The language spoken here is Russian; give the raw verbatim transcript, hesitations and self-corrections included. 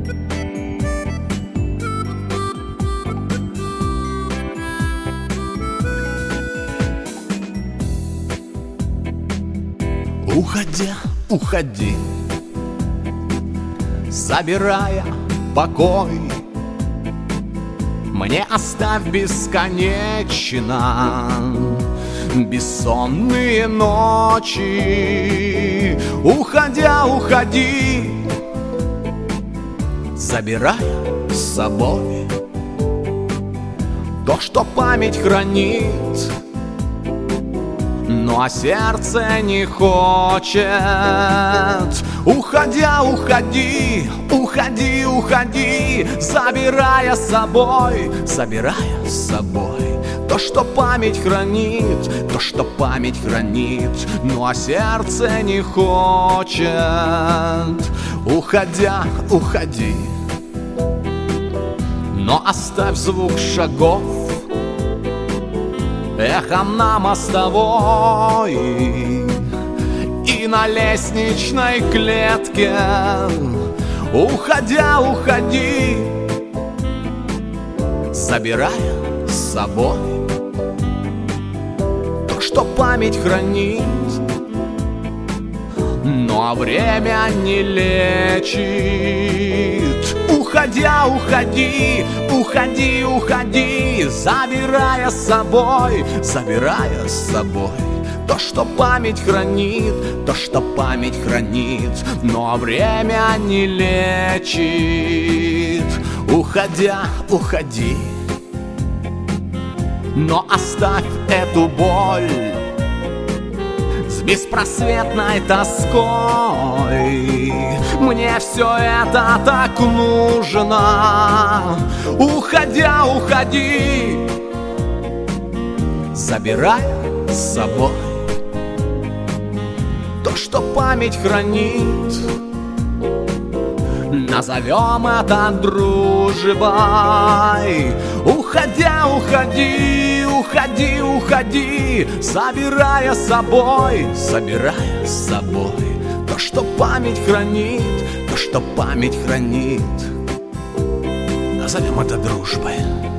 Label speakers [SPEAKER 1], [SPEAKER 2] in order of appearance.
[SPEAKER 1] Уходя, уходи, забирая покой, мне оставь бесконечно бессонные ночи. Уходя, уходи, забирая с собой то, что память хранит, но сердце не хочет. Уходя, уходи, уходи, уходи, забирая с собой, забирая с собой то, что память хранит, то, что память хранит, но сердце не хочет. Уходя, уходи, но оставь звук шагов эхом на мостовой и на лестничной клетке. Уходя, уходи, забирая с собой то, что память хранит, но время не лечит. Уходя, уходи, уходи, уходи, забирая с собой, забирая с собой то, что память хранит, то, что память хранит, но время не лечит. Уходя, уходи, но оставь эту боль с беспросветной тоской. Мне все это так нужно. Уходя, уходи, забирая с собой то, что память хранит. Назовем это дружбой. Уходя, уходи, уходи, уходи, забирая с собой, забирая с собой то, что память хранит, то, что память хранит. Назовем это дружбой.